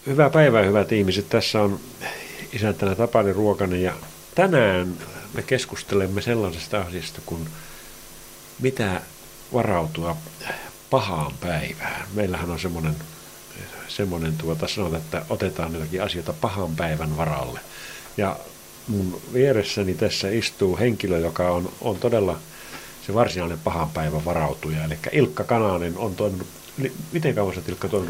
Hyvää päivää, hyvät ihmiset. Tässä on isäntänä Tapani Ruokanen ja tänään me keskustelemme sellaisesta asiasta kuin mitä varautua pahaan päivään. Meillähän on semmoinen sanotaan, että otetaan jotakin asioita pahan päivän varalle. Ja mun vieressäni tässä istuu henkilö, joka on todella se varsinainen pahan päivän varautuja. Eli Ilkka Kananen on toiminut, miten kauan sä Ilkka toiminut?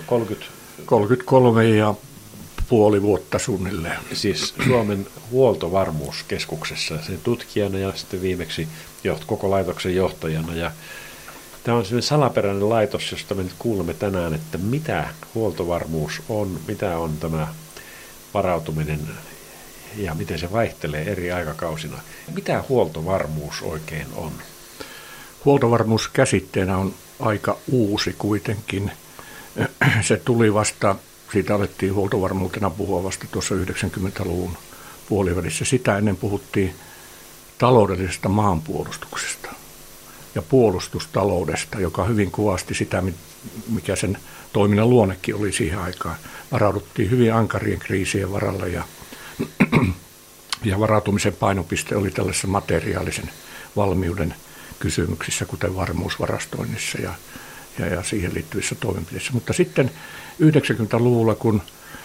33,5 vuotta suunnilleen. Siis Suomen huoltovarmuuskeskuksessa sen tutkijana ja sitten viimeksi koko laitoksen johtajana. Ja tämä on sellainen salaperäinen laitos, josta me nyt kuulemme tänään, että mitä huoltovarmuus on, mitä on tämä varautuminen ja miten se vaihtelee eri aikakausina. Mitä huoltovarmuus oikein on? Huoltovarmuus käsitteenä on aika uusi kuitenkin. Se tuli vasta, siitä alettiin huoltovarmuutena puhua vasta tuossa 90-luvun puolivälissä. Sitä ennen puhuttiin taloudellisesta maanpuolustuksesta ja puolustustaloudesta, joka hyvin kuvasti sitä, mikä sen toiminnan luonnekin oli siihen aikaan. Varauduttiin hyvin ankarien kriisien varalle ja varautumisen painopiste oli tällaisessa materiaalisen valmiuden kysymyksissä, kuten varmuusvarastoinnissa ja siihen liittyvissä toimenpiteissä. Mutta sitten 90-luvulla, kun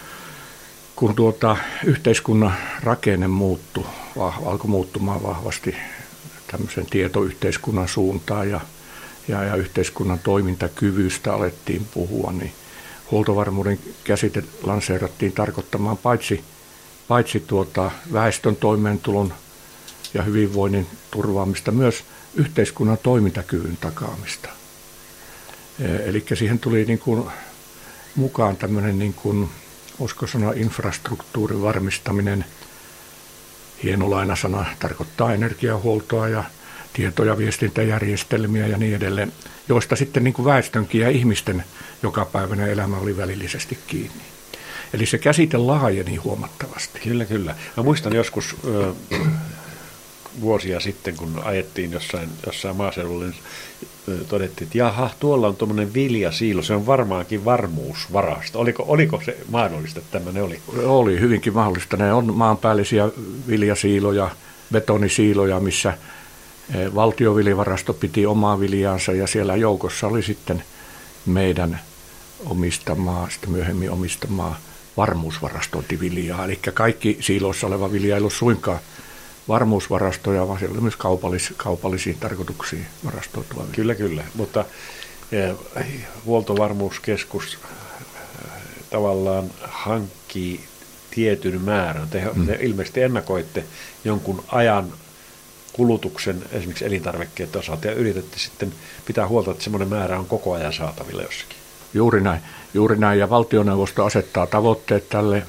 yhteiskunnan rakenne alkoi muuttumaan vahvasti tämmöisen tietoyhteiskunnan suuntaan ja yhteiskunnan toimintakyvystä alettiin puhua, niin huoltovarmuuden käsite lanseerattiin tarkoittamaan paitsi väestön toimeentulon ja hyvinvoinnin turvaamista, myös yhteiskunnan toimintakyvyn takaamista. Eli siihen tuli niin kuin mukaan tämmöinen, niin kuin, voisiko sanoa, infrastruktuurin varmistaminen. Hieno lainasana tarkoittaa energiahuoltoa ja tieto- ja viestintäjärjestelmiä ja niin edelleen, joista sitten niin kuin väestönkin ja ihmisten jokapäiväinen elämä oli välillisesti kiinni. Eli se käsite laajeni huomattavasti. Kyllä. Mä muistan joskus vuosia sitten, kun ajettiin jossain maaseudulla, niin todettiin, että jaha, tuolla on tuommoinen viljasiilo, se on varmaankin varmuusvarasto. Oliko se mahdollista, että tämmöinen oli? Oli hyvinkin mahdollista. Ne on maanpäällisiä viljasiiloja, betonisiiloja, missä valtioviljavarasto piti omaa viljaansa ja siellä joukossa oli sitten meidän omistamaa, sitten myöhemmin omistamaa varmuusvarastointiviljaa. Eli kaikki siiloissa oleva vilja ei ollut suinkaan varmuusvarastoja, vaan siellä oli myös kaupallisiin tarkoituksiin varastoitua. Kyllä, mutta huoltovarmuuskeskus tavallaan hankkii tietyn määrän. Te ilmeisesti ennakoitte jonkun ajan kulutuksen esimerkiksi elintarvikkeiden osalta ja yritätte sitten pitää huolta, että semmoinen määrä on koko ajan saatavilla jossakin. Juuri näin, ja valtioneuvosto asettaa tavoitteet tälle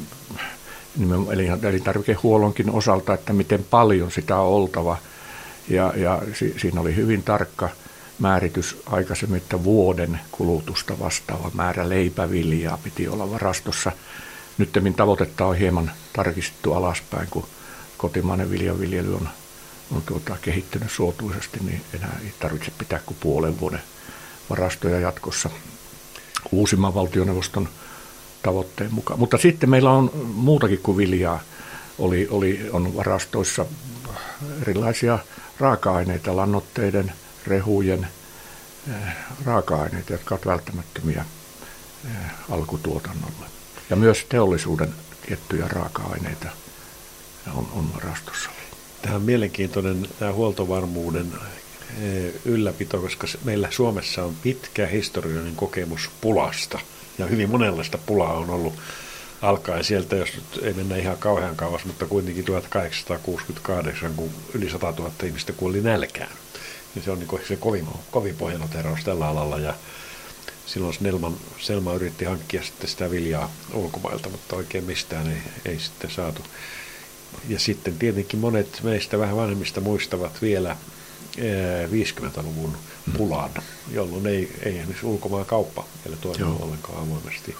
elintarvikehuollonkin osalta, että miten paljon sitä on oltava. Ja siinä oli hyvin tarkka määritys aikaisemmin, että vuoden kulutusta vastaava määrä leipäviljaa piti olla varastossa. Nyttemmin tavoitetta on hieman tarkistettu alaspäin, kun kotimainen viljanviljely on kehittynyt suotuisesti, niin enää ei tarvitse pitää kuin puolen vuoden varastoja jatkossa uusimman valtioneuvoston tavoitteen mukaan. Mutta sitten meillä on muutakin kuin viljaa. On varastoissa erilaisia raaka-aineita, lannoitteiden, rehujen raaka-aineita, jotka ovat välttämättömiä alkutuotannolle. Ja myös teollisuuden tiettyjä raaka-aineita on varastossa. Tämä on mielenkiintoinen tämä huoltovarmuuden ylläpito, koska meillä Suomessa on pitkä historiallinen kokemus pulasta. Ja hyvin monenlaista pulaa on ollut alkaen sieltä, jos nyt ei mennä ihan kauhean kauas, mutta kuitenkin 1868, kun yli 100 000 ihmistä kuoli nälkään. Ja se on niin se kovin pohjanoteraus tällä alalla. Ja silloin Selma yritti hankkia sitten sitä viljaa ulkomailta, mutta oikein mistään ei sitten saatu. Ja sitten tietenkin monet meistä vähän vanhemmista muistavat vielä 50-luvun pulan, jolloin ei esimerkiksi ulkomaan kauppa vielä toiminut ollenkaan avoimesti.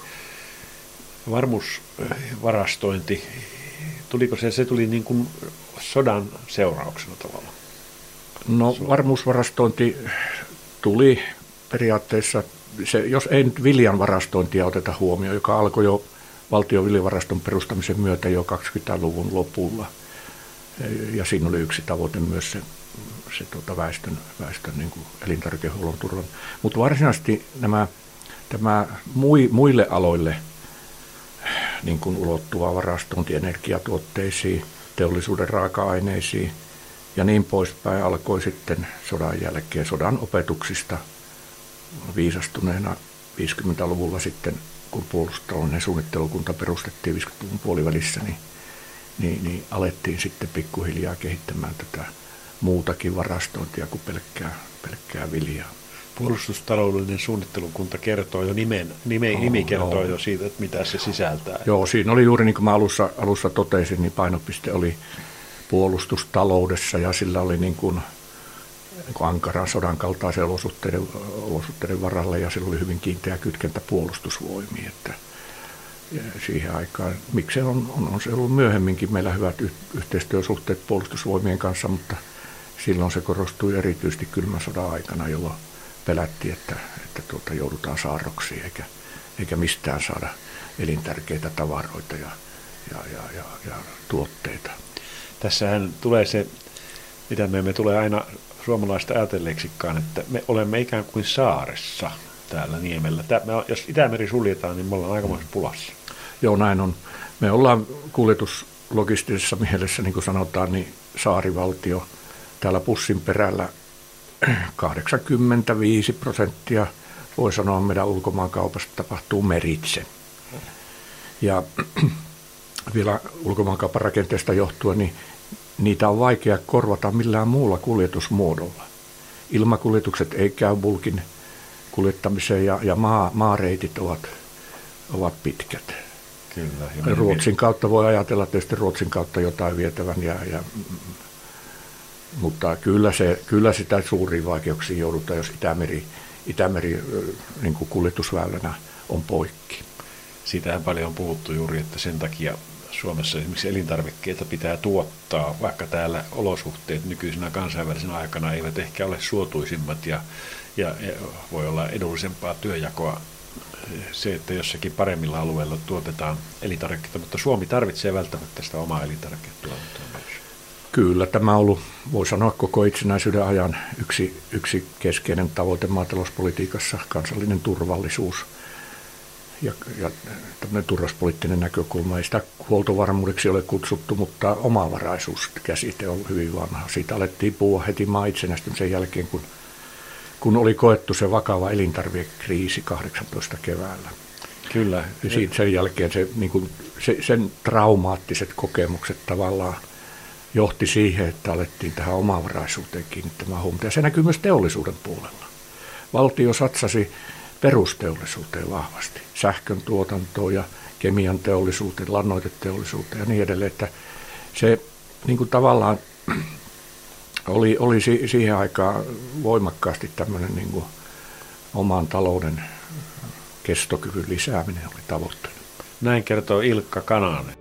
Varmuusvarastointi, tuliko se tuli niin kuin sodan seurauksena tavallaan? No varmuusvarastointi tuli periaatteessa, jos ei nyt viljan varastointia oteta huomioon, joka alkoi jo valtion viljavaraston perustamisen myötä jo 20-luvun lopulla. Ja siinä oli yksi tavoite myös se väestön niin kuin elintarvikehuollon turvan. Mutta varsinaisesti tämä muille aloille niin kuin ulottuva varastointi energiatuotteisiin, teollisuuden raaka-aineisiin ja niin poispäin alkoi sitten sodan jälkeen, sodan opetuksista viisastuneena 50-luvulla sitten, kun puolustalouden suunnittelukunta perustettiin 50-luvun puolivälissä, niin alettiin sitten pikkuhiljaa kehittämään tätä muutakin varastointia kuin pelkkää viljaa. Puolustustaloudellinen suunnittelukunta kertoo jo nimi kertoo jo siitä, että mitä se sisältää. Joo, siinä oli juuri niin kuin mä alussa totesin, niin painopiste oli puolustustaloudessa ja sillä oli niin kuin ankaran sodan kaltaisen olosuhteiden varalle ja sillä oli hyvin kiinteä kytkentä puolustusvoimiin. Että siihen aikaan, miksei on se ollut myöhemminkin meillä hyvät yhteistyösuhteet puolustusvoimien kanssa, mutta silloin se korostui erityisesti kylmän sodan aikana, jolloin pelättiin, että joudutaan saarroksiin eikä mistään saada elintärkeitä tavaroita ja tuotteita. Tässähän tulee se, mitä me emme tule aina suomalaista ajatelleeksikaan, että me olemme ikään kuin saaressa täällä niemellä. Jos Itämeri suljetaan, niin me ollaan aikamoisessa pulassa. Joo, näin on. Me ollaan kuljetuslogistisessa mielessä, niin kuin sanotaan, niin saarivaltio. Täällä pussin perällä 85% voi sanoa meidän ulkomaankaupasta tapahtuu meritse. Ja vielä ulkomaankaupan rakenteesta johtuen, niin niitä on vaikea korvata millään muulla kuljetusmuodolla. Ilmakuljetukset ei käy bulkin kuljettamiseen ja maareitit ovat pitkät. Kyllä. Ruotsin kautta voi ajatella tietysti Ruotsin kautta jotain vietävän, mutta kyllä sitä suuriin vaikeuksiin joudutaan, jos Itämeri niin kuin kuljetusväylänä on poikki. Siitähän paljon on puhuttu juuri, että sen takia Suomessa esimerkiksi elintarvikkeita pitää tuottaa, vaikka täällä olosuhteet nykyisenä kansainvälisenä aikana eivät ehkä ole suotuisimmat ja voi olla edullisempaa työnjakoa se, että jossakin paremmilla alueilla tuotetaan elintarvikkeita, mutta Suomi tarvitsee välttämättä sitä omaa elintarviketuotantoa myös. Kyllä, tämä on ollut, voi sanoa, koko itsenäisyyden ajan yksi keskeinen tavoite maatalouspolitiikassa, kansallinen turvallisuus ja tämmöinen turvallisuuspoliittinen näkökulma. Ei sitä huoltovarmuudeksi ole kutsuttu, mutta omavaraisuuskäsite on hyvin vanha. Siitä alettiin puhua heti maan itsenäistymisen jälkeen, kun oli koettu se vakava elintarvikekriisi 18 keväällä. Kyllä. Ja sen jälkeen sen traumaattiset kokemukset tavallaan johti siihen, että alettiin tähän omavaraisuuteen kiinnittämään huomiota. Ja se näkyy myös teollisuuden puolella. Valtio satsasi perusteollisuuteen vahvasti, sähkön tuotantoon ja kemian teollisuuteen, lannoiteteollisuuteen ja niin edelleen. Että se niin kuin tavallaan oli siihen aikaan voimakkaasti tämmöinen niin kuin oman talouden kestokyvyn lisääminen oli tavoitteena. Näin kertoo Ilkka Kananen.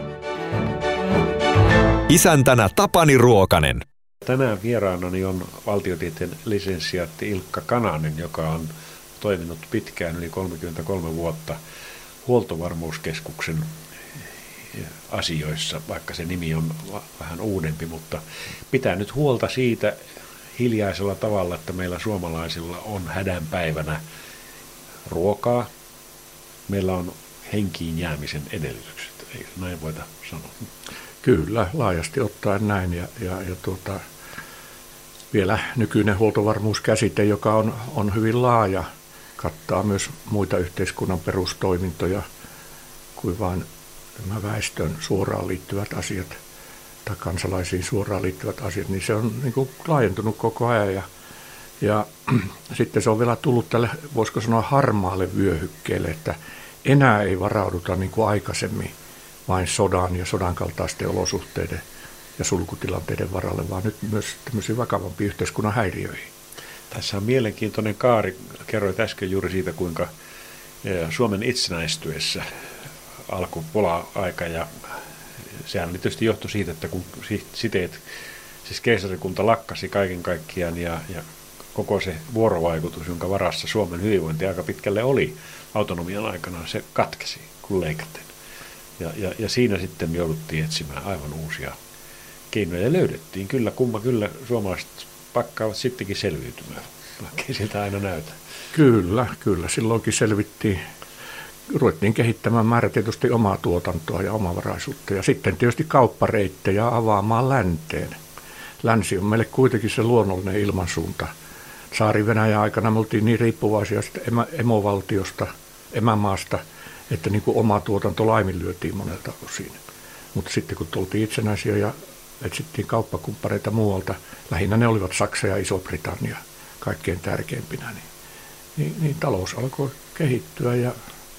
Isäntänä Tapani Ruokanen. Tänään vieraanani on valtiotieteen lisensiaatti Ilkka Kananen, joka on toiminut pitkään, yli 33 vuotta, Huoltovarmuuskeskuksen asioissa, vaikka se nimi on vähän uudempi, mutta pitää nyt huolta siitä hiljaisella tavalla, että meillä suomalaisilla on hädän päivänä ruokaa. Meillä on henkiin jäämisen edellytykset, ei näin voida sanoa. Kyllä, laajasti ottaen näin ja vielä nykyinen huoltovarmuuskäsite, joka on hyvin laaja, kattaa myös muita yhteiskunnan perustoimintoja kuin vain nämä väestön suoraan liittyvät asiat tai kansalaisiin suoraan liittyvät asiat, niin se on niin kuin laajentunut koko ajan ja sitten se on vielä tullut tälle, voisiko sanoa, harmaalle vyöhykkeelle, että enää ei varauduta niin kuin aikaisemmin vain sodan ja sodan kaltaisten olosuhteiden ja sulkutilanteiden varalle, vaan nyt myös tämmöisiin vakavampiin yhteiskunnan häiriöihin. Tässä on mielenkiintoinen kaari. Kerroit äsken juuri siitä, kuinka Suomen itsenäistyessä alkoi pula-aika, ja sehän tietysti johtui siitä, että kun siteet, siis keisarikunta lakkasi kaiken kaikkiaan ja koko se vuorovaikutus, jonka varassa Suomen hyvinvointi aika pitkälle oli autonomian aikana, se katkesi, kun leikattiin. Ja siinä sitten jouduttiin etsimään aivan uusia keinoja ja löydettiin. Kyllä suomalaiset pakkaavat sittenkin selviytymään, vaikka siltä aina näytä. Kyllä. Silloinkin ruvettiin kehittämään määrätietoisesti omaa tuotantoa ja omavaraisuutta ja sitten tietysti kauppareittejä avaamaan länteen. Länsi on meille kuitenkin se luonnollinen ilmansuunta. Tsaari-Venäjän aikana me oltiin niin riippuvaisia emovaltiosta, emämaasta, että niin kuin oma tuotanto laiminlyötiin monelta osin. Mutta sitten kun tultiin itsenäisiä ja etsittiin kauppakumppareita muualta, lähinnä ne olivat Saksa ja Iso-Britannia kaikkein tärkeimpinä, niin talous alkoi kehittyä ja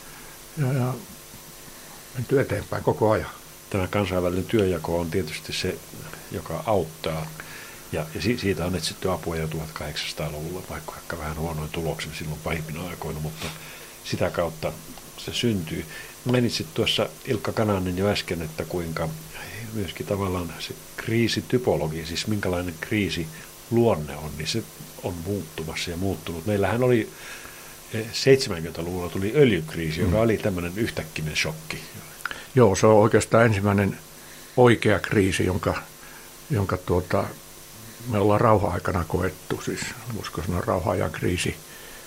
menty eteenpäin koko ajan. Tämä kansainvälinen työnjako on tietysti se, joka auttaa. Ja siitä on etsitty apua jo 1800-luvulla, vaikka vähän huonoin tuloksen silloin pahimpina aikoina, mutta sitä kautta se syntyy. Mainitsit tuossa Ilkka Kananen jo äsken, että kuinka myöskin tavallaan se kriisitypologia, siis minkälainen kriisi luonne on, niin se on muuttumassa ja muuttunut. Meillähän oli 70-luvulla tuli öljykriisi, joka oli tämmöinen yhtäkkinen shokki. Joo, se on oikeastaan ensimmäinen oikea kriisi, jonka me ollaan rauha-aikana koettu, siis voisiko sanoa rauha-ajan kriisi.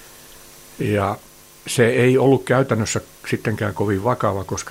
Ja se ei ollut käytännössä sittenkään kovin vakava, koska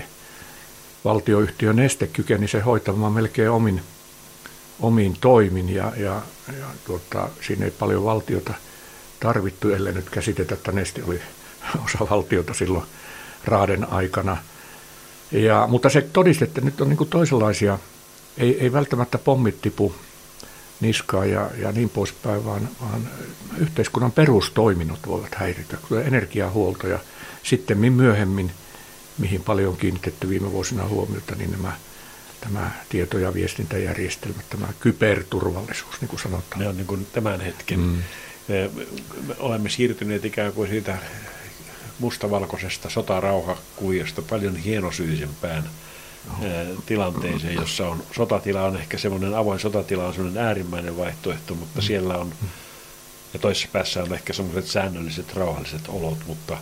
valtioyhtiö Neste kykeni se hoitamaan melkein omin toimin ja siinä ei paljon valtiota tarvittu, ellei nyt käsitetä, että Neste oli osa valtiota silloin Raaden aikana. Mutta se todisti, että nyt on niin kuin toisenlaisia, ei välttämättä pommit tipu niskaan ja niin poispäin, vaan yhteiskunnan perustoiminnot voivat häiritä, kuten energiahuolto ja sitten myöhemmin, mihin paljon on kiinnitetty viime vuosina huomiota, niin tämä tieto- ja viestintäjärjestelmät, tämä kyberturvallisuus, niin kuin sanotaan. Ne on niin kuin tämän hetken. Me olemme siirtyneet ikään kuin siitä mustavalkoisesta sotarauhakuviosta paljon hienosyisempään tilanteeseen, jossa on sotatila on ehkä semmoinen, avoin sotatila on semmoinen äärimmäinen vaihtoehto, mutta siellä on, ja toisessa päässä on ehkä semmoiset säännölliset rauhalliset olot,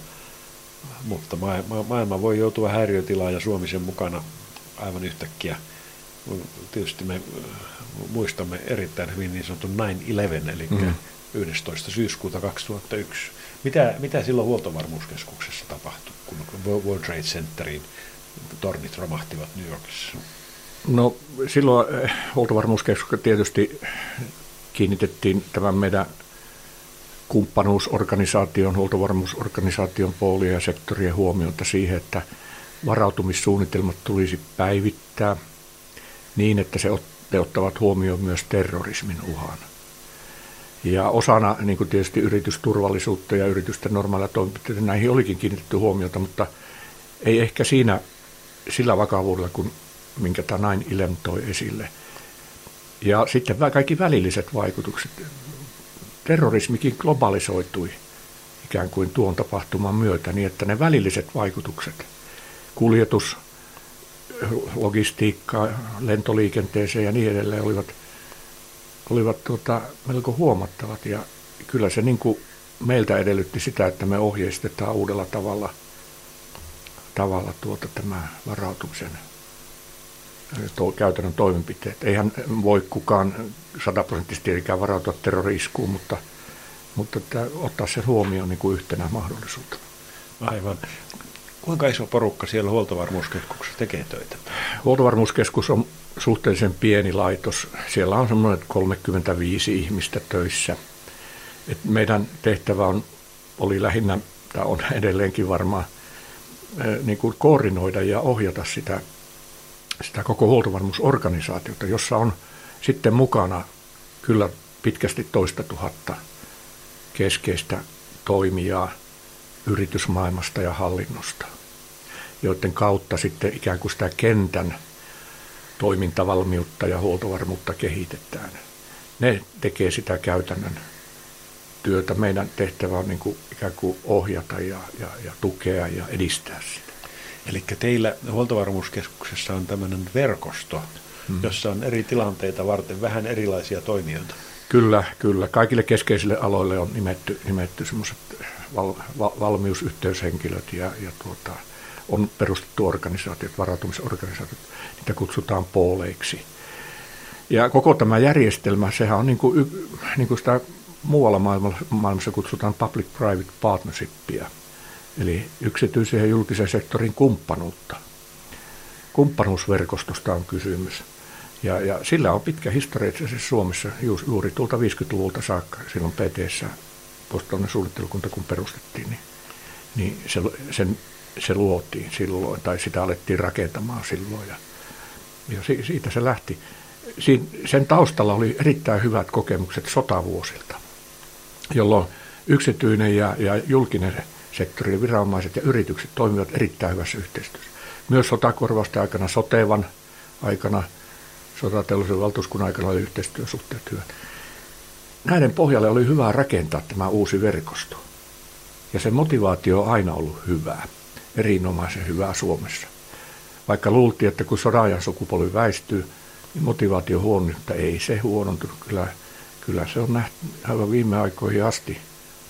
mutta maailma voi joutua häiriötilaan ja Suomi sen mukana aivan yhtäkkiä. Tietysti me muistamme erittäin hyvin niin sanotun 9/11, eli 11. syyskuuta 2001. Mitä silloin huoltovarmuuskeskuksessa tapahtui, kun World Trade Centerin tornit romahtivat New Yorkissa? No silloin huoltovarmuuskeskuksessa tietysti kiinnitettiin tämän meidän kumppanuusorganisaation, huoltovarmuusorganisaation poolia ja sektorien huomiota siihen, että varautumissuunnitelmat tulisi päivittää niin, että ne ottavat huomioon myös terrorismin uhan. Ja osana niin kuin tietysti yritysturvallisuutta ja yritysten normaalia toimenpiteitä näihin olikin kiinnitetty huomiota, mutta ei ehkä sillä vakavuudella, minkä tämä 9/11 toi esille. Ja sitten kaikki välilliset vaikutukset. Terrorismikin globalisoitui ikään kuin tuon tapahtuman myötä niin, että ne välilliset vaikutukset, kuljetus, logistiikka, lentoliikenteeseen ja niin edelleen olivat melko huomattavat. Ja kyllä se niin kuin meiltä edellytti sitä, että me ohjeistetaan uudella tavalla tämä varautumisen käytännön toimenpiteet. Eihän voi kukaan 100% tietenkään varautua terrori-iskuun, mutta ottaa sen huomioon niin kuin yhtenä mahdollisuutena. Aivan. Kuinka iso porukka siellä huoltovarmuuskeskuksessa tekee töitä? Huoltovarmuuskeskus on suhteellisen pieni laitos. Siellä on semmoinen 35 ihmistä töissä. Et meidän tehtävä oli lähinnä, tai on edelleenkin varmaan, niin kuin koordinoida ja ohjata sitä koko huoltovarmuusorganisaatiota, jossa on sitten mukana kyllä pitkästi 2 000 keskeistä toimijaa yritysmaailmasta ja hallinnosta, joiden kautta sitten ikään kuin sitä kentän toimintavalmiutta ja huoltovarmuutta kehitetään. Ne tekee sitä käytännön työtä. Meidän tehtävä on niin kuin ikään kuin ohjata ja tukea ja edistää sitä. Eli teillä huoltovarmuuskeskuksessa on tämmöinen verkosto, jossa on eri tilanteita varten vähän erilaisia toimijoita. Kyllä. Kaikille keskeisille aloille on nimetty semmoiset valmiusyhteyshenkilöt ja on perustettu organisaatiot, varautumisorganisaatiot, niitä kutsutaan pooleiksi. Ja koko tämä järjestelmä, sehän on niin kuin sitä muualla maailmassa kutsutaan public-private partnershipia, eli yksityisen ja julkisen sektorin kumppanuutta. Kumppanuusverkostosta on kysymys. Ja sillä on pitkä historia itse asiassa Suomessa juuri tuolta 50-luvulta saakka, silloin PT:ssä puolustusteollinen suunnittelukunta kun perustettiin, niin se luotiin silloin, tai sitä alettiin rakentamaan silloin, ja siitä se lähti. Sen taustalla oli erittäin hyvät kokemukset sotavuosilta, jolloin yksityinen ja julkinen sektori, viranomaiset ja yritykset toimivat erittäin hyvässä yhteistyössä. Myös sotakorvausten aikana, Sotevan aikana, sotateollisen valtuuskunnan aikana oli yhteistyösuhteet hyvät. Näiden pohjalle oli hyvä rakentaa tämä uusi verkosto. Ja se motivaatio on aina ollut hyvää, erinomaisen hyvää Suomessa. Vaikka luultiin, että kun sodanajan sukupolvi väistyy, niin motivaatio huonontuu, mutta ei se huonontunut. Kyllä se on nähty aivan viime aikoihin asti.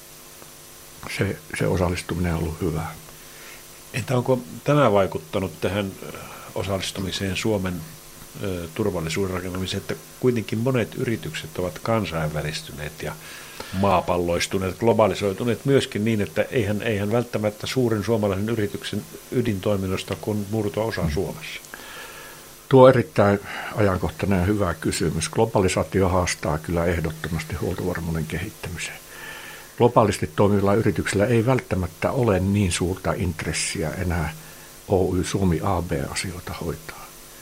Se osallistuminen on ollut hyvää. Entä onko tämä vaikuttanut tähän osallistumiseen Suomen turvallisuuden rakentamiseen, että kuitenkin monet yritykset ovat kansainvälistyneet ja maapalloistuneet, globalisoituneet myöskin niin, että eihän välttämättä suurin suomalaisen yrityksen ydintoiminnosta kun murto-osa Suomessa? Tuo on erittäin ajankohtainen ja hyvä kysymys. Globalisaatio haastaa kyllä ehdottomasti huoltovarmuuden kehittämiseen. Globaalisti toimivilla yrityksillä ei välttämättä ole niin suurta intressiä enää Oy Suomi AB-asioita hoitaa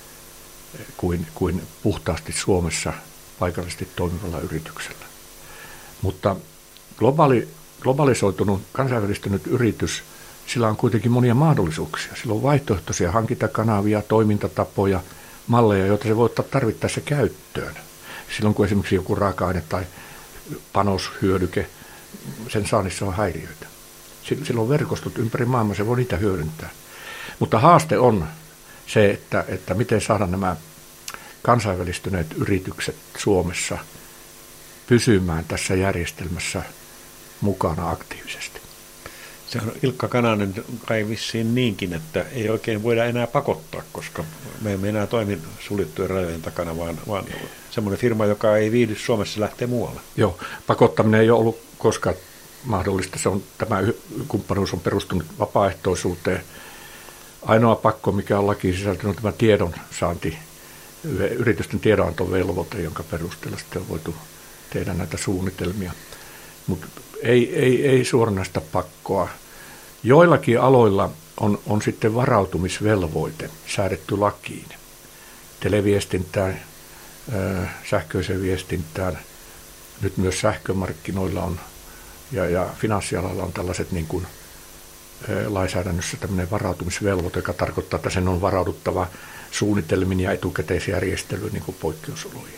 kuin puhtaasti Suomessa paikallisesti toimivalla yrityksellä. Mutta globalisoitunut, kansainvälistynyt yritys, sillä on kuitenkin monia mahdollisuuksia. Sillä on vaihtoehtoisia hankintakanavia, toimintatapoja, malleja, joita se voi ottaa tarvittaessa käyttöön. Silloin kun esimerkiksi joku raaka-aine tai panoshyödyke, sen saannissa on häiriöitä. Silloin on verkostot ympäri maailmaa, se voi niitä hyödyntää. Mutta haaste on se, että miten saada nämä kansainvälistyneet yritykset Suomessa pysymään tässä järjestelmässä mukana aktiivisesti. Se on Ilkka Kananen kai vissiin niinkin, että ei oikein voida enää pakottaa, koska me emme enää toimi suljettujen rajojen takana, vaan semmoinen firma, joka ei viihdy Suomessa, lähtee muualle. Joo, pakottaminen ei ole ollut koskaan mahdollista. Tämä kumppanuus on perustunut vapaaehtoisuuteen. Ainoa pakko, mikä on lakiin sisältynyt, on tämä tiedonsaanti, yritysten tiedonantovelvoite, jonka perusteella sitten on voitu tehdä näitä suunnitelmia. Mutta ei suoranaista pakkoa. Joillakin aloilla on sitten varautumisvelvoite säädetty lakiin. Televiestintään, sähköiseen viestintään, nyt myös sähkömarkkinoilla on ja finanssialalla on tällaiset niin kuin lainsäädännössä tämmöinen varautumisvelvoite, joka tarkoittaa, että sen on varauduttava suunnitelmin ja etukäteisjärjestelyyn niin kuin poikkeusoloihin.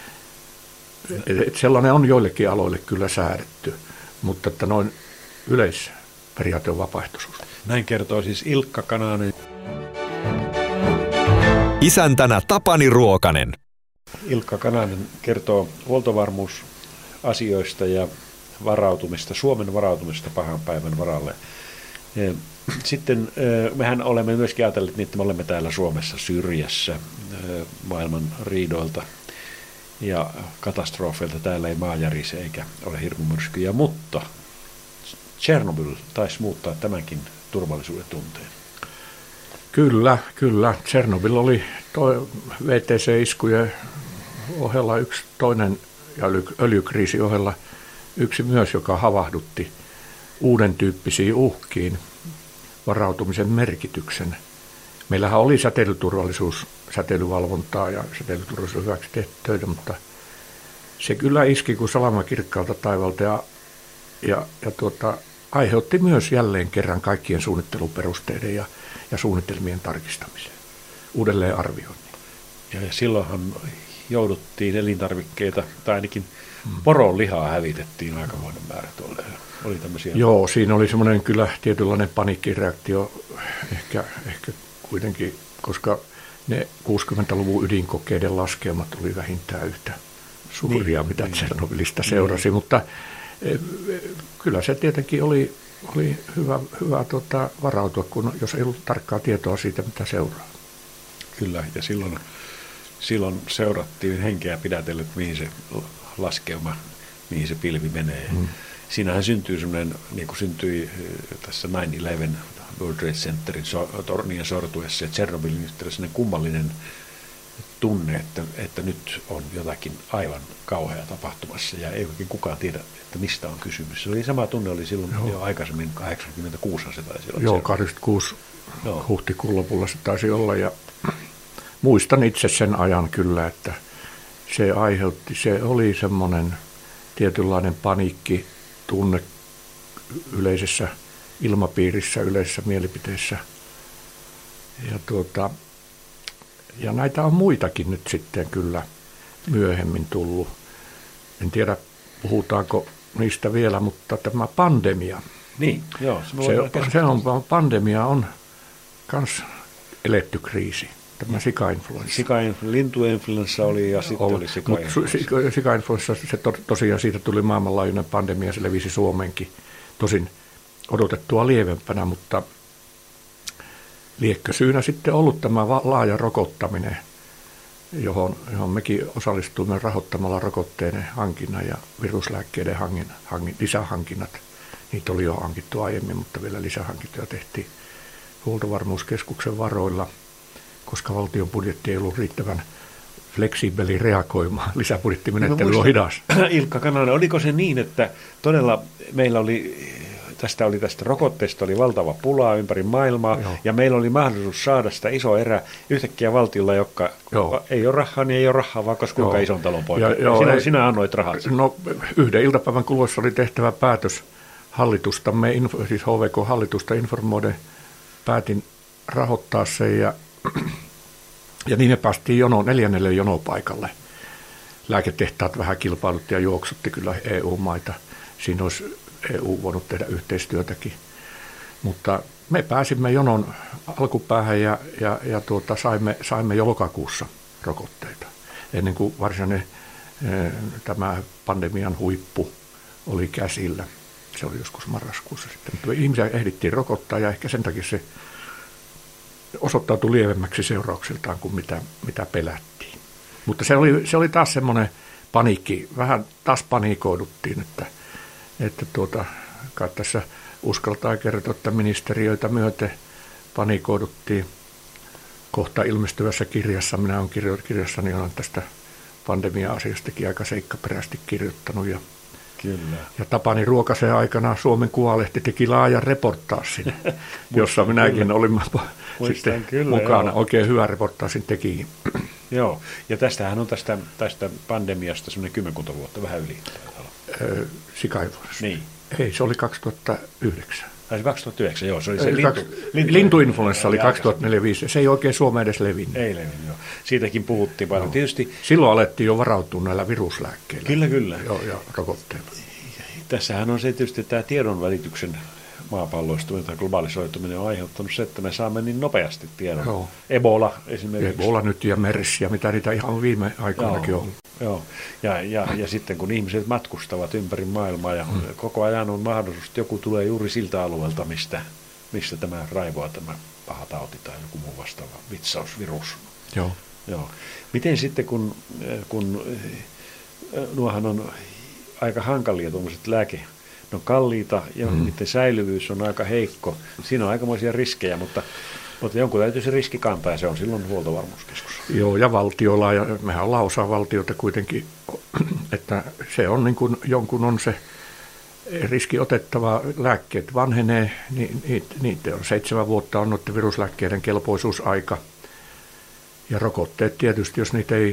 Sellainen on joillekin aloille kyllä säädetty, mutta että noin yleisperiaate on vapaaehtoisuus. Näin kertoo siis Ilkka Kananen. Isäntänä Tapani Ruokanen. Ilkka Kananen kertoo huoltovarmuusasioista ja varautumista, Suomen varautumista pahan päivän varalle. Sitten mehän olemme myöskin ajatelleet, että me olemme täällä Suomessa syrjässä maailman riidoilta ja katastrofeilta. Täällä ei maa järise eikä ole hirmumyrskyjä, mutta Tšernobyl taisi muuttaa tämänkin turvallisuuden tunteen. Kyllä. Tšernobyl oli VTC-iskujen ohella yksi toinen ja öljykriisin ohella yksi myös, joka havahdutti uuden tyyppisiin uhkiin varautumisen merkityksen. Meillähän oli säteilyturvallisuus, säteilyvalvontaa ja säteilyturvallisuus hyväksi tehty töitä, mutta se kyllä iski kuin salama kirkkaalta taivalta ja aiheutti myös jälleen kerran kaikkien suunnitteluperusteiden ja suunnitelmien tarkistamisen, uudelleen arvioinnin. Ja silloinhan jouduttiin elintarvikkeita, tai ainakin poron lihaa hävitettiin aikamoinen määrä tuolle. Oli tämmöisiä. Joo, siinä oli semmoinen kyllä tietynlainen paniikkireaktio ehkä kuitenkin, koska ne 60-luvun ydinkokeiden laskelmat oli vähintään yhtä suuria, mitä Tšernobylistä seurasi, mutta kyllä se tietenkin oli hyvä varautua, jos ei ollut tarkkaa tietoa siitä, mitä seuraa. Kyllä, ja silloin seurattiin henkeä pidätellyt, mihin se laskeuma, mihin se pilvi menee. Siinähän syntyy semmoinen, niin kuin syntyi tässä 9/11 World Trade Centerin tornien sortuessa ja Tšernobylin yhteydessä sellainen kummallinen tunne, että nyt on jotakin aivan kauhea tapahtumassa ja ei oikein kukaan tiedä, että mistä on kysymys. Se oli sama tunne oli silloin jo aikaisemmin, 86 se taisi olla. Joo, 86 huhtikuun lopulla se taisi olla ja muistan itse sen ajan kyllä, että se oli semmoinen tietynlainen paniikkitunne yleisessä ilmapiirissä, yleisessä mielipiteessä. Ja näitä on muitakin nyt sitten kyllä myöhemmin tullut. En tiedä, puhutaanko niistä vielä, mutta tämä pandemia. Niin, joo. Pandemia on myös eletty kriisi. Tämä sikainfluenssa. Lintuinfluenssa oli ja sitten oli sikainfluenssa. Sikainfluenssa, tosiaan siitä tuli maailmanlaajuinen pandemia, se levisi Suomeenkin. Tosin odotettua lievempänä, mutta liekkö syynä sitten ollut tämä laaja rokottaminen, johon mekin osallistuimme rahoittamalla rokotteiden hankinnan ja viruslääkkeiden lisähankinnat. Niitä oli jo hankittu aiemmin, mutta vielä lisähankintoja tehtiin Huoltovarmuuskeskuksen varoilla, koska valtion budjetti ei ollut riittävän fleksiibeli reagoimaan. Lisäbudjettimenettely on hidas. Ilkka Kananen, oliko se niin, että todella meillä oli tästä rokotteesta oli valtava pulaa ympäri maailmaa, ja meillä oli mahdollisuus saada sitä iso erä yhtäkkiä valtiolla, joka ei ole rahaa, niin ei ole rahaa, vaikka kuinka ison talon poika. Sinä annoit rahat. No, yhden iltapäivän kuluessa oli tehtävä päätös hallitustamme, siis HVK-hallitusta informoiden, päätin rahoittaa sen, ja niin me päästiin 4. jonopaikalle. Lääketehtaat vähän kilpailutti ja juoksutti kyllä EU-maita. Siinä olisi EU voinut tehdä yhteistyötäkin. Mutta me pääsimme jonon alkupäähän ja saimme jo lokakuussa rokotteita. Ennen kuin varsinainen tämä pandemian huippu oli käsillä. Se oli joskus marraskuussa sitten. Ihmisiä ehdittiin rokottaa ja ehkä sen takia se osoittautui lievemmäksi seurauksiltaan kuin mitä pelättiin. Mutta se oli taas semmoinen paniikki. Vähän taas paniikoiduttiin, että kai tässä uskaltaa kertoa, että ministeriöitä myöten paniikoiduttiin. Kohta ilmestyvässä kirjassa, minä olen kirjassani olen tästä pandemia-asiastakin aika seikkaperäisesti kirjoittanut. Kyllä. Ja Tapani Ruokasen aikana Suomen Kuvalehti teki laajan reportaasin, jossa minäkin olin sitten mukana. Joo. Oikein hyvä reportaasin teki. Joo, ja tästähän on tästä pandemiasta semmoinen 10 vuotta, vähän yli. Sikainfluenssa. Niin. Ei, se oli 2009. Se 2009, joo. Se oli se lintuinfluenssa oli 2004-2005. Se ei oikein Suomeen edes levinnyt. Ei levinnyt, joo. Siitäkin puhuttiin paljon. No. Tietysti silloin alettiin jo varautua näillä viruslääkkeillä. Kyllä. Joo, ja rokotteilla. Tässähän on se tietysti tämä tiedonvälityksen maapalloistuminen tai globalisoituminen on aiheuttanut se, että me saamme niin nopeasti tiedon. Joo. Ebola esimerkiksi. Ebola nyt ja MERS ja mitä niitä ihan viime aikoinakin on. Joo, ja sitten kun ihmiset matkustavat ympäri maailmaa ja koko ajan on mahdollisuus, että joku tulee juuri siltä alueelta, mistä tämä raivoaa tämä paha tauti tai joku muu vastaava vitsausvirus. Joo. Miten sitten, kun nuohan on aika hankalia tuommoiset ne on kalliita ja niiden säilyvyys on aika heikko. Siinä on aikamoisia riskejä, mutta jonkun täytyy se riski kantaa ja se on silloin Huoltovarmuuskeskus. Joo, ja valtiolla, ja mehän ollaan osa valtiota kuitenkin, että se on niin kuin jonkun on se riski otettava, lääkkeet vanhenee, niitä on 7 vuotta on noiden viruslääkkeiden kelpoisuusaika. Ja rokotteet tietysti,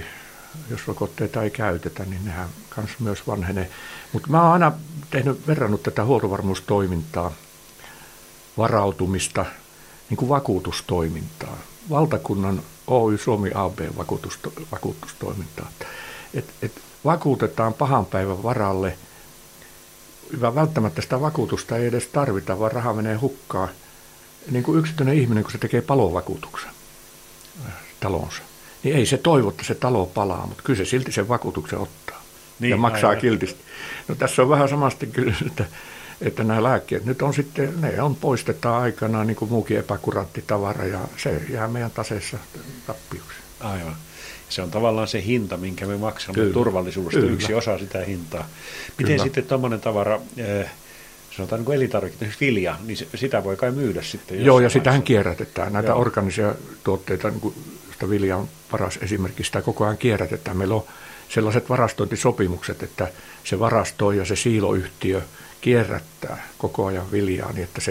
jos rokotteita ei käytetä, niin nehän kanssa myös vanhenee. Mutta mä oon aina verrannut tätä huoltovarmuustoimintaa, varautumista, niin kuin vakuutustoimintaa. Valtakunnan Oy Suomi AB vakuutustoimintaa. Et vakuutetaan pahan päivän varalle. Välttämättä sitä vakuutusta ei edes tarvita, vaan raha menee hukkaan. Niin kuin yksityinen ihminen, kun se tekee palovakuutuksen talonsa, niin ei se toivo, että se talo palaa, mutta kyllä se silti sen vakuutuksen ottaa. Niin, ja maksaa kiltisti. No tässä on vähän samasti kyllä, että nämä lääkkeet nyt on sitten, ne on poistetaan aikanaan niin kuin muukin epäkurantti tavara ja se jää meidän taseessa tappioksi. Aivan. Se on tavallaan se hinta, minkä me maksamme. Kyllä. Turvallisuudesta yksi osa sitä hintaa. Miten Kyllä. sitten tuommoinen tavara, sanotaan niin kuin elintarvikkeet, vilja, niin sitä voi kai myydä sitten? Joo, ja sitähän kierrätetään. Näitä Joo. organisia tuotteita, niin kuin sitä vilja on paras esimerkki, sitä koko ajan kierrätetään. Meillä on sellaiset varastointisopimukset, että se varastoi ja se siiloyhtiö kierrättää koko ajan viljaa, niin että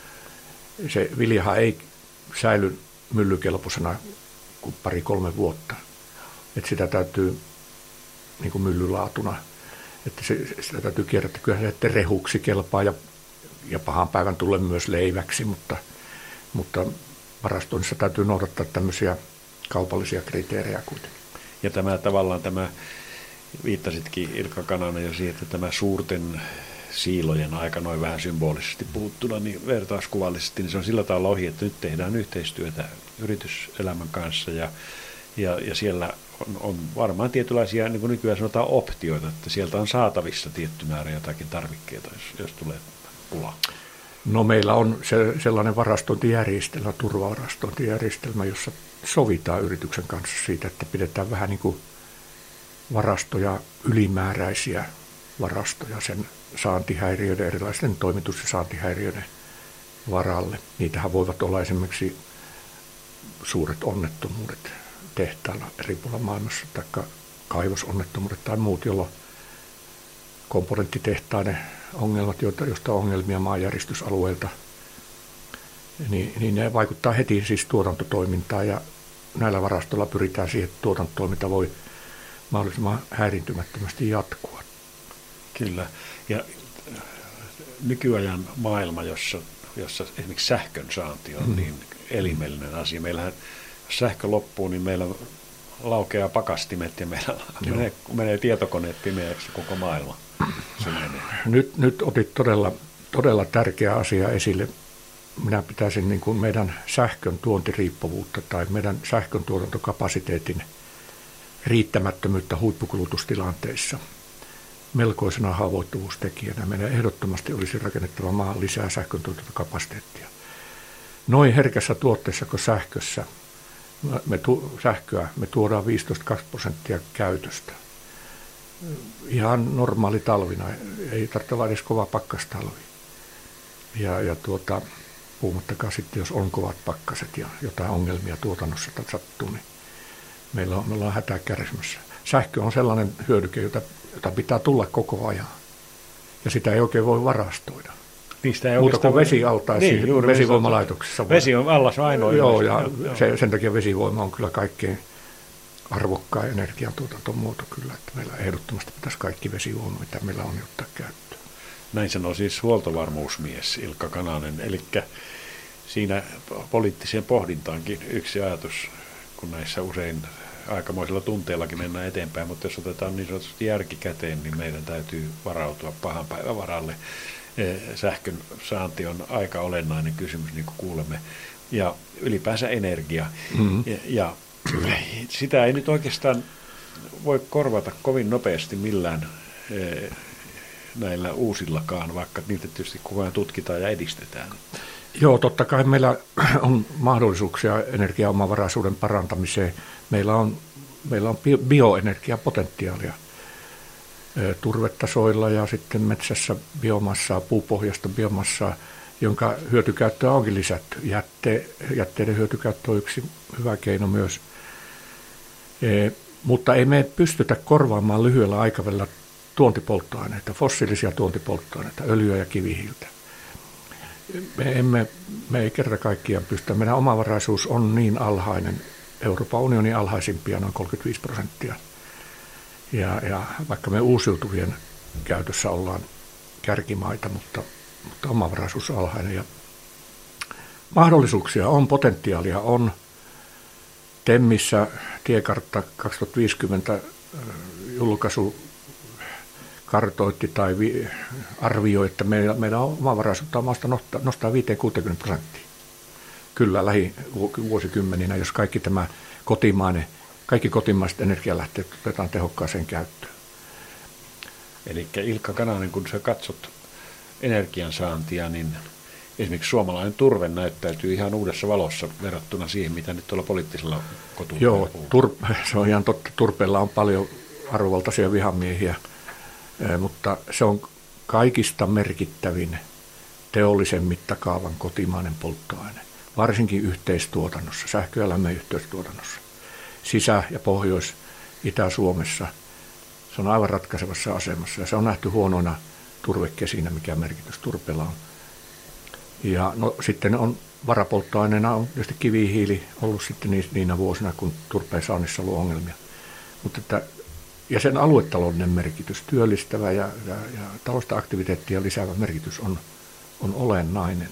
se viljahan ei säily myllykelpoisena kuin 2-3 vuotta. Että sitä täytyy niin kuin myllylaatuna, että sitä täytyy kierrättää. Kyllä se sitten rehuksi kelpaa ja pahan päivän tulee myös leiväksi, mutta varastoinnissa täytyy noudattaa tämmöisiä kaupallisia kriteerejä kuitenkin. Ja tämä viittasitkin Ilkka Kananen jo siihen, että tämä suurten siilojen aika noin vähän symbolisesti puhuttuna, niin vertauskuvallisesti, niin se on sillä tavalla ohi, että nyt tehdään yhteistyötä yrityselämän kanssa ja siellä on varmaan tietynlaisia, niin kuin nykyään sanotaan, optioita, että sieltä on saatavissa tietty määrä jotakin tarvikkeita, jos tulee pula. No meillä on sellainen varastointijärjestelmä, turvavarastointijärjestelmä, jossa sovitaan yrityksen kanssa siitä, että pidetään vähän niin kuin varastoja, ylimääräisiä varastoja sen saantihäiriöiden, erilaisten toimitus- ja saantihäiriöiden varalle. Niitähän voivat olla esimerkiksi suuret onnettomuudet tehtailla eri puolilla maailmassa, tai kaivosonnettomuudet tai muut, jolloin komponenttitehtaiden ongelmat, joista on ongelmia maanjäristysalueilta, niin ne vaikuttaa heti siis tuotantotoimintaan, ja näillä varastoilla pyritään siihen, että tuotantotoiminta voi mahdollisimman häiriintymättömästi jatkua. Kyllä, ja nykyajan maailma, jossa esimerkiksi sähkön saanti on niin elimellinen asia. Meillähän, jos sähkö loppuu, niin meillä laukeaa pakastimet ja meillä menee tietokoneet pimeäksi koko maailma. Se menee. Nyt otit todella tärkeä asia esille. Minä pitäisin niin kuin meidän sähkön tuontiriippuvuutta tai meidän sähkön tuotantokapasiteetin riittämättömyyttä huippukulutustilanteissa melkoisena haavoittuvuustekijänä. Meidän ehdottomasti olisi rakennettava maahan lisää sähkön tuotantokapasiteettia. Noin herkässä tuotteessa kuin sähkössä, me tuodaan 15-20% käytöstä. Ihan normaali talvina, ei tarvitse olla edes kova pakkastalvi. Ja puhumattakaan sitten, jos on kovat pakkaset ja jotain ongelmia tuotannossa sattuu, niin meillä on hätää kärsimässä. Sähkö on sellainen hyödyke, jota pitää tulla koko ajan, ja sitä ei oikein voi varastoida. Niistä ei muuta kuin vesialtaisiin vesivoimalaitoksissa. Vesi on allas ainoa. Joo, ja sen takia vesivoima on kyllä kaikkein arvokkain energiantuotantomuoto kyllä, että meillä ehdottomasti pitäisi kaikki vesivoima, mitä meillä on, ottaa käyttöön. Näin sanoo siis huoltovarmuusmies Ilkka Kananen, eli siinä poliittiseen pohdintaankin yksi ajatus, kun näissä usein aikamoisilla tunteellakin mennään eteenpäin, mutta jos otetaan niin sanotusti järki käteen, niin meidän täytyy varautua pahan päivän varalle. Sähkön saanti on aika olennainen kysymys, niin kuin kuulemme, ja ylipäänsä energia. Ja sitä ei nyt oikeastaan voi korvata kovin nopeasti millään näillä uusillakaan, vaikka niitä tietysti koko ajan tutkitaan ja edistetään. Joo, totta kai meillä on mahdollisuuksia energiaomavaraisuuden parantamiseen. Meillä on bioenergiapotentiaalia turvetasoilla ja sitten metsässä biomassaa, puupohjasta biomassaa, jonka hyötykäyttöä onkin lisätty. Jätteiden hyötykäyttö on yksi hyvä keino myös. Mutta ei me pystytä korvaamaan lyhyellä aikavälillä tuontipolttoaineita, fossiilisia tuontipolttoaineita, öljyä ja kivihiiltä. Me ei kerta kaikkiaan pystytä. Meidän omavaraisuus on niin alhainen, Euroopan unionin alhaisimpia, noin 35%. Ja vaikka me uusiutuvien käytössä ollaan kärkimaita, mutta omavaraisuus on alhainen. Ja mahdollisuuksia on, potentiaalia on. TEMissä tiekartta 2050 julkaisu kartoitti tai arvioi, että meidän omavaraisuutta on maasta nostaa 5-60%. Kyllä lähivuosikymmeninä, jos kaikki kotimaiset energialähteet otetaan tehokkaaseen käyttöön. Eli Ilkka Kananen, kun sä katsot energiansaantia, niin esimerkiksi suomalainen turve näyttäytyy ihan uudessa valossa verrattuna siihen, mitä nyt tuolla poliittisella kotuudella Joo, se on ihan totta. Turpeella on paljon arvovaltaisia vihamiehiä, mutta se on kaikista merkittävin teollisen mittakaavan kotimainen polttoaine, varsinkin yhteistuotannossa, sähkö- ja lämmön yhteistuotannossa. Sisä- ja Pohjois-Itä-Suomessa se on aivan ratkaisevassa asemassa ja se on nähty huonoina turvekesinä, mikä merkitys turpeella on. Ja no, sitten on varapolttoaineena on tietysti kivihiili ollut sitten niinä vuosina, kun turpeen saannissa on ollut ongelmia. Ja sen aluetaloudellinen merkitys, työllistävä ja taloudellista aktiviteettia lisäävä merkitys on olennainen.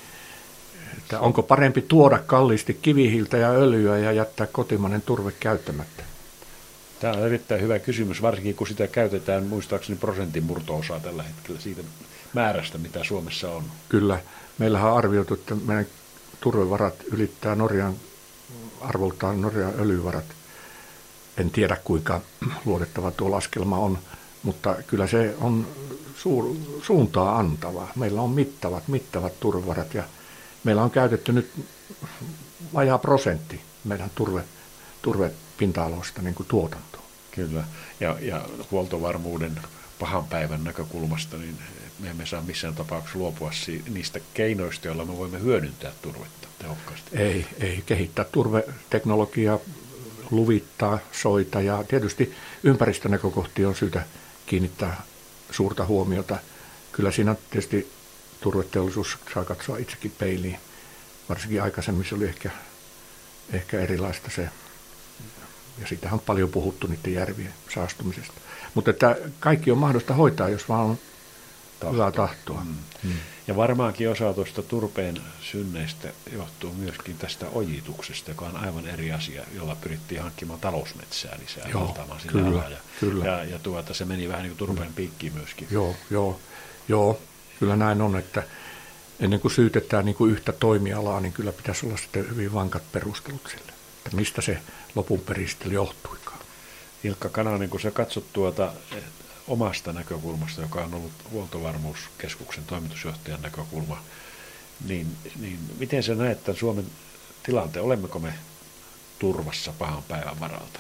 Että onko parempi tuoda kalliisti kivihiiltä ja öljyä ja jättää kotimainen turve käyttämättä? Tämä on erittäin hyvä kysymys, varsinkin kun sitä käytetään muistaakseni prosentin murto-osaa tällä hetkellä siitä määrästä, mitä Suomessa on. Kyllä. Meillähän on arvioitu, että meidän turvevarat ylittää arvoltaan Norjan öljyvarat. En tiedä, kuinka luotettava tuo laskelma on, mutta kyllä se on suuntaa antava. Meillä on mittavat turvevarat ja meillä on käytetty nyt vajaa prosentti meidän turvepinta-aloista niin kuin tuotantoon. Kyllä, ja huoltovarmuuden pahan päivän näkökulmasta, niin me emme saa missään tapauksessa luopua niistä keinoista, joilla me voimme hyödyntää turvetta tehokkaasti. Ei kehittää turveteknologiaa, luvittaa, soita ja tietysti ympäristönäkökohtiin on syytä kiinnittää suurta huomiota. Kyllä siinä tietysti turveteollisuus saa katsoa itsekin peiliin. Varsinkin aikaisemmin se oli ehkä erilaista se. Ja siitähän on paljon puhuttu niiden järvien saastumisesta. Mutta että kaikki on mahdollista hoitaa, jos vaan on hyvää tahtoa. Ja varmaankin osa tuosta turpeen synneistä johtuu myöskin tästä ojituksesta, joka on aivan eri asia, jolla pyrittiin hankkimaan talousmetsää lisää. Kyllä. Ja se meni vähän niin kuin turpeen piikkiin myöskin. Joo, kyllä näin on, että ennen kuin syytetään niin kuin yhtä toimialaa, niin kyllä pitäisi olla sitten hyvin vankat perustelut sille, että mistä se lopun perin sitten johtuikaan. Ilkka Kananen, kun sä katsot omasta näkökulmasta, joka on ollut Huoltovarmuuskeskuksen toimitusjohtajan näkökulma, niin miten sä näet tämän Suomen tilanteen? Olemmeko me turvassa pahan päivän varalta?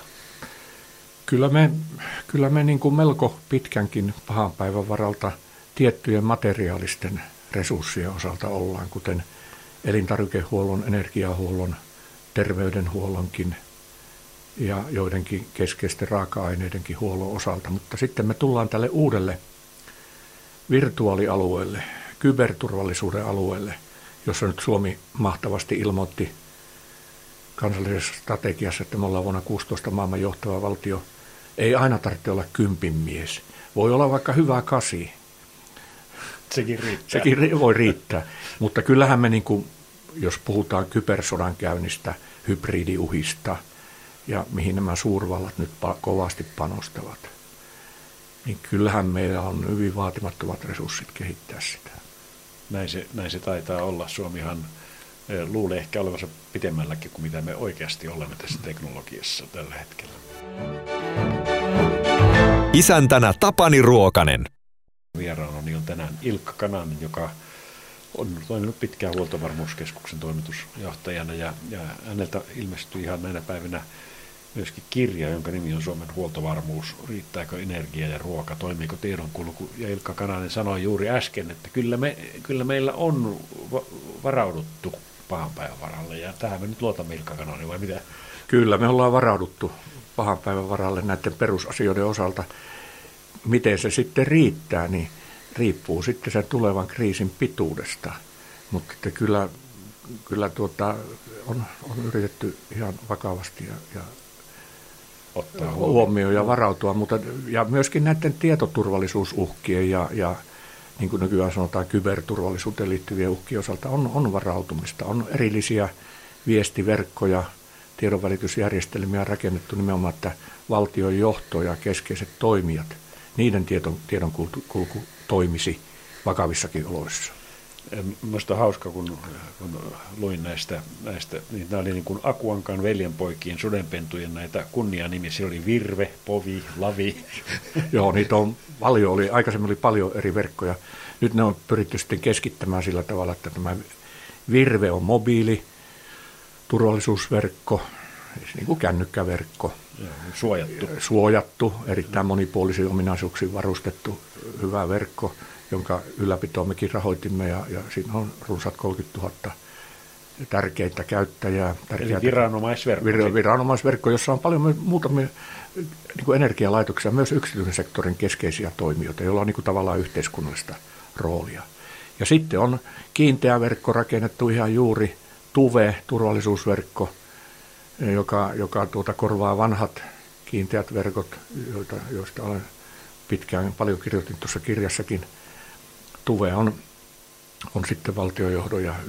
Kyllä me niin kuin melko pitkänkin pahan päivän varalta tiettyjen materiaalisten resurssien osalta ollaan, kuten elintarvikehuollon, energiahuollon, terveydenhuollonkin ja joidenkin keskeisten raaka-aineidenkin huollon osalta. Mutta sitten me tullaan tälle uudelle virtuaalialueelle, kyberturvallisuuden alueelle, jossa nyt Suomi mahtavasti ilmoitti kansallisessa strategiassa, että me ollaan vuonna 2016 maailman johtava valtio. Ei aina tarvitse olla 10 mies. Voi olla vaikka hyvä 8. Sekin riittää. Sekin voi riittää. Mutta kyllähän me, niin kuin, jos puhutaan kybersodankäynnistä, hybridiuhista ja mihin nämä suurvallat nyt kovasti panostavat, niin kyllähän meillä on hyvin vaatimattomat resurssit kehittää sitä. Näin se taitaa olla. Suomihan luulee ehkä olevansa pitemmälläkin kuin mitä me oikeasti olemme tässä teknologiassa tällä hetkellä. Isäntänä Tapani Ruokanen. Vieraanani on tänään Ilkka Kananen, joka on toiminut pitkään Huoltovarmuuskeskuksen toimitusjohtajana ja häneltä ilmestyi ihan näinä päivinä myöskin kirja, jonka nimi on Suomen huoltovarmuus. Riittääkö energia ja ruoka, toimiiko tiedonkulku? Ja Ilkka Kananen sanoi juuri äsken, että kyllä meillä on varauduttu pahan päivän varalle ja tähän me nyt luotamme, Ilkka Kananen, vai mitä? Kyllä, me ollaan varauduttu pahan päivän varalle näiden perusasioiden osalta. Miten se sitten riittää, niin riippuu sitten sen tulevan kriisin pituudesta. Mutta että kyllä on yritetty ihan vakavasti ja ottaa huomioon ja varautua. Ja myöskin näiden tietoturvallisuusuhkien ja niin kuin nykyään sanotaan kyberturvallisuuteen liittyvien uhkien osalta on varautumista. On erillisiä viestiverkkoja, tiedonvälitysjärjestelmiä rakennettu nimenomaan, että valtion johto ja keskeiset toimijat, niiden tiedonkulku toimisi vakavissakin oloissa. Minusta on hauska, kun luin näistä, niin nämä oli niin kuin Akuankan veljenpoikien sudenpentujen näitä kunnianimiä. Siellä oli Virve, Povi, Lavi. Joo, niitä on paljon. Aikaisemmin oli paljon eri verkkoja. Nyt ne on pyritty sitten keskittämään sillä tavalla, että tämä Virve on mobiili, turvallisuusverkko, niin kuin kännykkäverkko. Suojattu, erittäin monipuolisiin ominaisuuksiin varustettu hyvä verkko, jonka ylläpitoa mekin rahoitimme, ja siinä on runsaat 30 000 tärkeintä käyttäjää. Eli viranomaisverkko. Viranomaisverkko, jossa on paljon muutamia niin kuin energialaitoksia, myös yksityisen sektorin keskeisiä toimijoita, joilla on niin kuin tavallaan yhteiskunnallista roolia. Ja sitten on kiinteä verkko rakennettu ihan juuri, TUVE, turvallisuusverkko, joka korvaa vanhat kiinteät verkot, joista olen pitkään paljon kirjoitin tuossa kirjassakin. TUVE on sitten valtiojohdon ja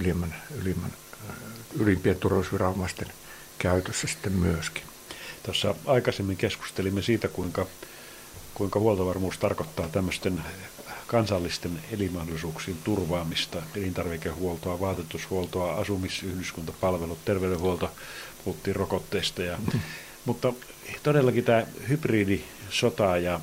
ylimpien turvallisuusviranomaisten käytössä sitten myöskin. Tuossa aikaisemmin keskustelimme siitä, kuinka huoltovarmuus tarkoittaa tämmöisten kansallisten elinmahdollisuuksien turvaamista, elintarvikehuoltoa, vaatetushuoltoa, asumisyhdyskuntapalvelut, terveydenhuolto, puhuttiin rokotteista. Mutta todellakin tämä hybridisota ja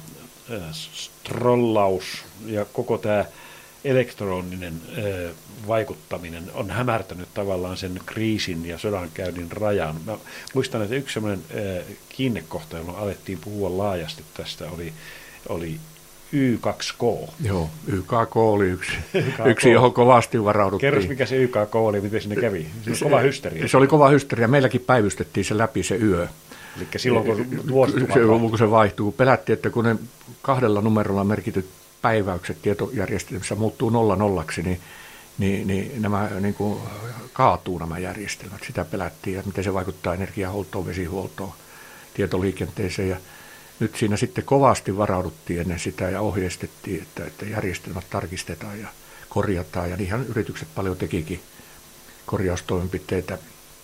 trollaus ja koko tämä elektroninen vaikuttaminen on hämärtänyt tavallaan sen kriisin ja sodankäynnin rajan. Mä muistan, että yksi sellainen kiinnekohta, jolloin alettiin puhua laajasti tästä, oli Y2K. Joo, YKK oli yksi, johon kovasti varauduttiin. Kerros, mikä se YKK oli, miten sinne kävi? Se oli kova hysteria. Se oli kova hysteria. Meilläkin päivystettiin se läpi se yö. Eli silloin, kun se vaihtuu. Pelättiin, että kun ne 2 numerolla merkityt päiväykset tietojärjestelmissä muuttuu 00, niin nämä niin kuin kaatuu nämä järjestelmät. Sitä pelättiin, että miten se vaikuttaa energiahuoltoon, vesihuoltoon, tietoliikenteeseen. Ja nyt siinä sitten kovasti varauduttiin ennen sitä ja ohjeistettiin, että järjestelmät tarkistetaan ja korjataan. Ja niinhän yritykset paljon tekikin korjaustoimenpiteitä.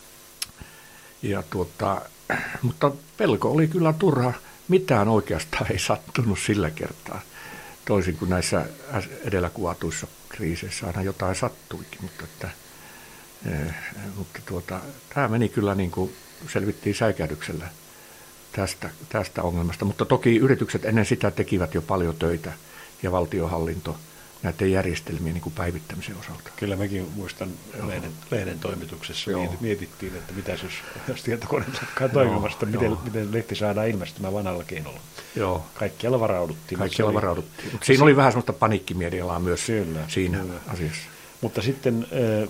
Ja mutta pelko oli kyllä turha. Mitään oikeastaan ei sattunut sillä kertaa. Toisin kuin näissä edellä kuvatuissa kriiseissä aina jotain sattuikin. Mutta tämä meni kyllä niin kuin selvittiin säikähdyksellä tästä ongelmasta. Mutta toki yritykset ennen sitä tekivät jo paljon töitä ja valtionhallinto näiden järjestelmien niin kuin päivittämisen osalta. Kyllä mäkin muistan lehden toimituksessa mietittiin, että mitäs jos tietokone lakkaa toimimasta, miten lehti saadaan ilmestymään vanhalla keinolla. Joo. Kaikkialla varauduttiin. Mutta siinä oli vähän sellaista paniikkimielialaa myös siinä asiassa. Mutta sitten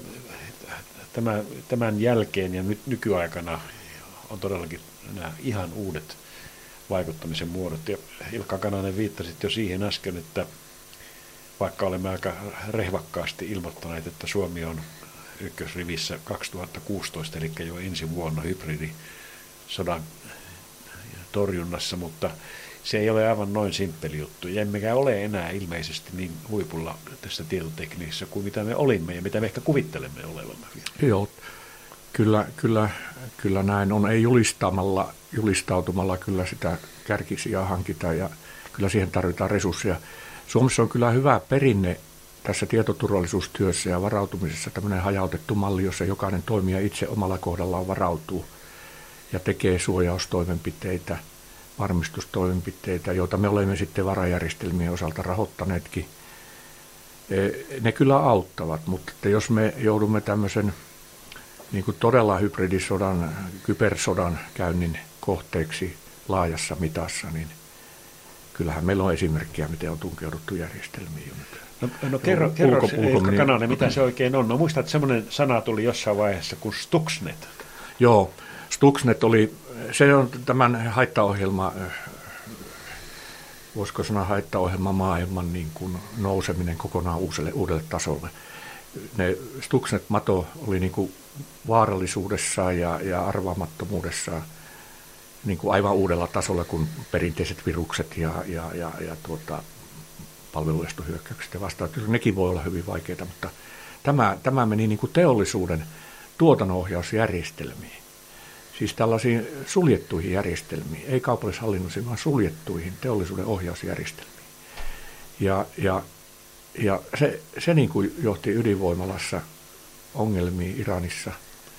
tämän jälkeen ja nyt nykyaikana on todellakin nämä ihan uudet vaikuttamisen muodot. Ja Ilkka Kananen viittasit jo siihen äsken, että vaikka olemme aika rehvakkaasti ilmoittaneet, että Suomi on ykkösrivissä 2016, eli jo ensi vuonna hybridisodan torjunnassa, mutta se ei ole aivan noin simppeli juttu. Ja emmekä ole enää ilmeisesti niin huipulla tässä tietotekniikassa kuin mitä me olimme ja mitä me ehkä kuvittelemme olevamme. Joo, kyllä näin on. Ei julistautumalla kyllä sitä kärkisijaa hankita ja kyllä siihen tarvitaan resursseja. Suomessa on kyllä hyvä perinne tässä tietoturvallisuustyössä ja varautumisessa tämmöinen hajautettu malli, jossa jokainen toimija itse omalla kohdallaan varautuu ja tekee suojaustoimenpiteitä, varmistustoimenpiteitä, joita me olemme sitten varajärjestelmien osalta rahoittaneetkin. Ne kyllä auttavat, mutta että jos me joudumme tämmöisen niin kuin todella hybridisodan, kybersodan käynnin kohteeksi laajassa mitassa, niin kyllähän meillä on esimerkkiä, miten on tunkeuduttu järjestelmiin. No kerro Ilkka Kananen, mitä se oikein on. Mä muistan, että semmoinen sana tuli jossain vaiheessa kuin Stuxnet. Joo, Stuxnet se on tämän haittaohjelma, voisiko sanoa haittaohjelma maailman niin kuin nouseminen kokonaan uudelle tasolle. Stuxnet-mato oli niin kuin vaarallisuudessaan ja arvaamattomuudessaan niin kuin aivan uudella tasolla kuin perinteiset virukset ja palveluestohyökkäykset ja vastaavat. Nekin voi olla hyvin vaikeita, mutta tämä meni niin kuin teollisuuden tuotannonohjausjärjestelmiin. Siis tällaisiin suljettuihin järjestelmiin, ei kaupallishallinnollisiin, vaan suljettuihin teollisuuden ohjausjärjestelmiin. Ja Ja se niin kuin johti ydinvoimalassa ongelmiin Iranissa.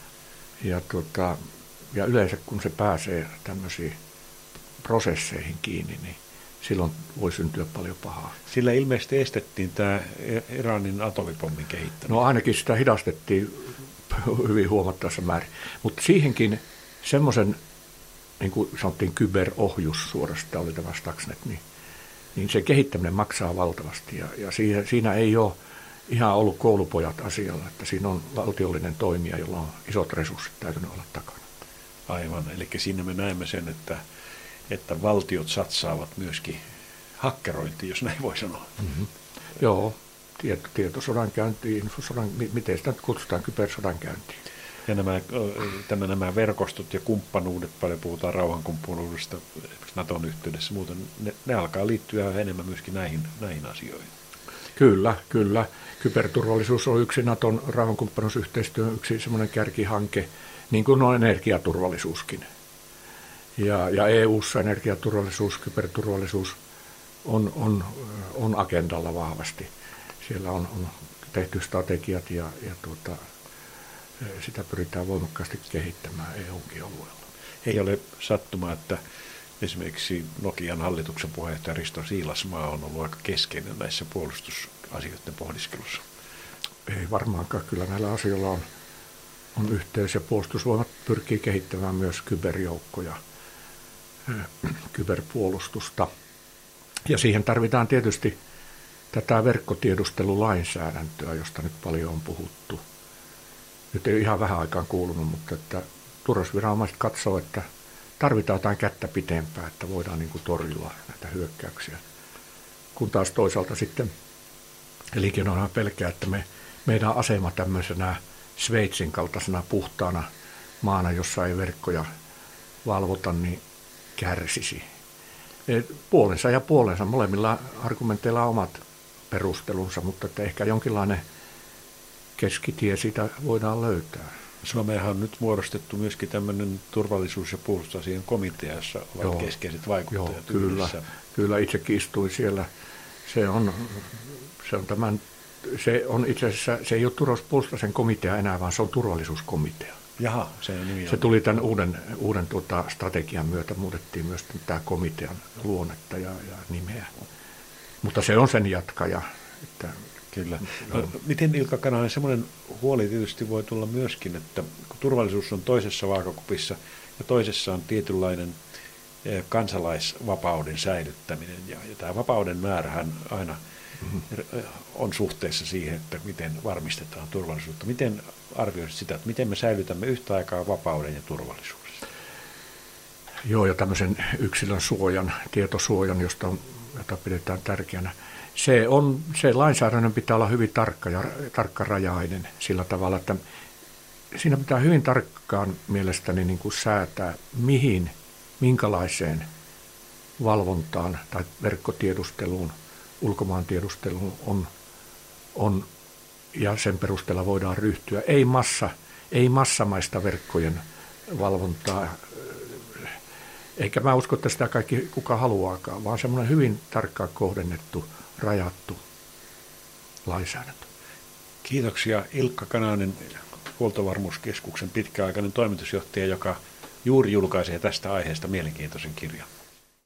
Ja yleensä kun se pääsee tämmöisiin prosesseihin kiinni, niin silloin voi syntyä paljon pahaa. Sillä ilmeisesti estettiin tämä Iranin atomipommin kehittäminen. No ainakin sitä hidastettiin hyvin huomattavassa määrin. Mutta siihenkin semmoisen, niin kuin sanottiin, kyberohjus suorastaan oli tämä Stuxnet, niin se kehittäminen maksaa valtavasti. Ja siinä ei ole ihan ollut koulupojat asialla, että siinä on valtiollinen toimija, jolla on isot resurssit täytynyt olla takana. Aivan, eli siinä me näemme sen, että valtiot satsaavat myöskin hakkerointiin, jos näin voi sanoa. Mm-hmm. Joo, tietosodankäyntiin, miten sitä nyt kutsutaan, kybersodankäyntiin. Ja nämä verkostot ja kumppanuudet, paljon puhutaan rauhankumppanuudesta esimerkiksi Naton yhteydessä, muuten ne alkaa liittyä enemmän myöskin näihin asioihin. Kyllä. Kyberturvallisuus on yksi Naton rauhankumppanuusyhteistyön yksi semmoinen kärkihanke, niin kuin on energiaturvallisuuskin. Ja EU-ssa energiaturvallisuus, kyberturvallisuus on agendalla vahvasti. Siellä on tehty strategiat ja sitä pyritään voimakkaasti kehittämään EU:nkin alueella. Ei ole sattuma, että esimerkiksi Nokian hallituksen puheenjohtaja Risto Siilasmaa on ollut aika keskeinen näissä puolustusasioiden pohdiskelussa. Ei varmaankaan. Kyllä näillä asioilla on yhteys ja puolustusvoimat pyrkii kehittämään myös kyberjoukkoja, kyberpuolustusta. Ja siihen tarvitaan tietysti tätä verkkotiedustelulainsäädäntöä, josta nyt paljon on puhuttu. Nyt ei ihan vähän aikaan kuulunut, mutta että turvallisuusviranomaiset katsoo, että tarvitaan jotain kättä pitempää, että voidaan niin kuin torjua näitä hyökkäyksiä. Kun taas toisaalta sitten elinkeinoelämä pelkää, että meidän asema tämmöisenä Sveitsin kaltaisena puhtaana maana, jossa ei verkkoja valvota, niin kärsisi. Puolensa ja puolensa. Molemmilla argumenteilla on omat perustelunsa, mutta että ehkä jonkinlainen keskitie siitä voidaan löytää. Suomeenhan on nyt muodostettu myöskin tämmöinen turvallisuus- ja puolustusasian komitea, jossa ovat keskeiset vaikuttajat. Kyllä, itsekin istuin siellä. Se on itse asiassa, se ei ole turvallisuuspuolustuksen komitea enää, vaan se on turvallisuuskomitea. Jaha, se tuli tämän uuden strategian myötä, muutettiin myös tämä komitean luonnetta ja nimeä. Mutta se on sen jatkaja. Että, kyllä. No, miten Ilkka Kananen, semmoinen huoli tietysti voi tulla myöskin, että kun turvallisuus on toisessa vaakakupissa ja toisessa on tietynlainen kansalaisvapauden säilyttäminen ja tämä vapauden määrähän aina on suhteessa siihen, että miten varmistetaan turvallisuutta. Miten arvioisit sitä, että miten me säilytämme yhtä aikaa vapauden ja turvallisuuden? Joo, ja tämmöisen yksilön suojan, tietosuojan, jota pidetään tärkeänä. Se lainsäädännön pitää olla hyvin tarkkarajainen sillä tavalla, että siinä pitää hyvin tarkkaan mielestäni niin kuin säätää, minkälaiseen valvontaan tai verkkotiedusteluun, ulkomaantiedusteluun on ja sen perusteella voidaan ryhtyä. Ei massamaista verkkojen valvontaa, eikä mä usko, että sitä kaikki kuka haluaakaan, vaan semmoinen hyvin tarkkaan kohdennettu, rajattu lainsäädäntö. Kiitoksia Ilkka Kananen, Huoltovarmuuskeskuksen pitkäaikainen toimitusjohtaja, joka juuri julkaisee tästä aiheesta mielenkiintoisen kirjan.